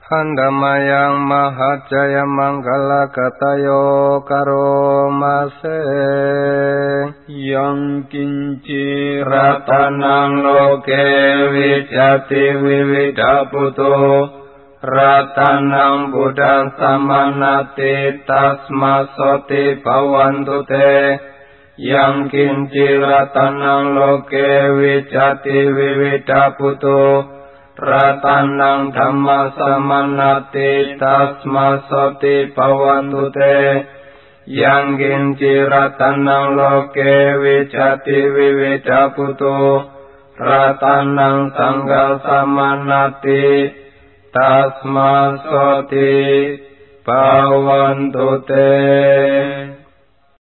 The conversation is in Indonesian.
Handamayang mahajaya manggala katayo karomase yang kinci ratanang loke wijati wiwidaputo ratanang buddha samanati tasmasoti bhavantu te yang kinci ratanang loke wijati wiwidaputo ratanang dhamma samanati tasmasoti bhavantu te yang kinci ratanang loke wijati wiwidaputo ratanang sangga samanati tasmasoti bhavantu te.